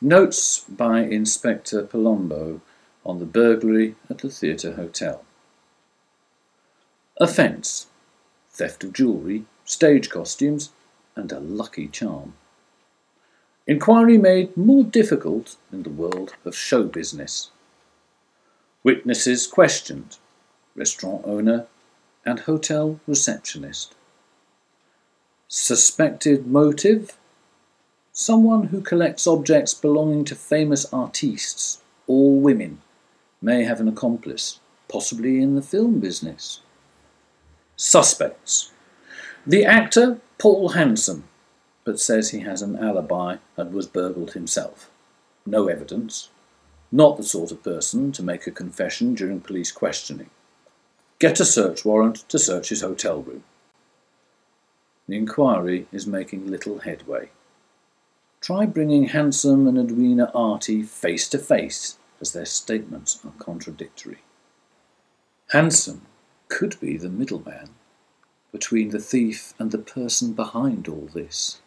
Notes by Inspector Palumbo on the burglary at the Theatre Hotel. Offence: theft of jewellery, stage costumes, and a lucky charm. Inquiry made more difficult in the world of show business. Witnesses questioned: restaurant owner and hotel receptionist. Suspected motive: someone who collects objects belonging to famous artistes, all women, may have an accomplice, possibly in the film business. Suspects: the actor Paul Hanson, but says he has an alibi and was burgled himself. No evidence. Not the sort of person to make a confession during police questioning. Get a search warrant to search his hotel room. The inquiry is making little headway. Try bringing Hanson and Edwina Arty face to face, as their statements are contradictory. Hanson could be the middleman between the thief and the person behind all this.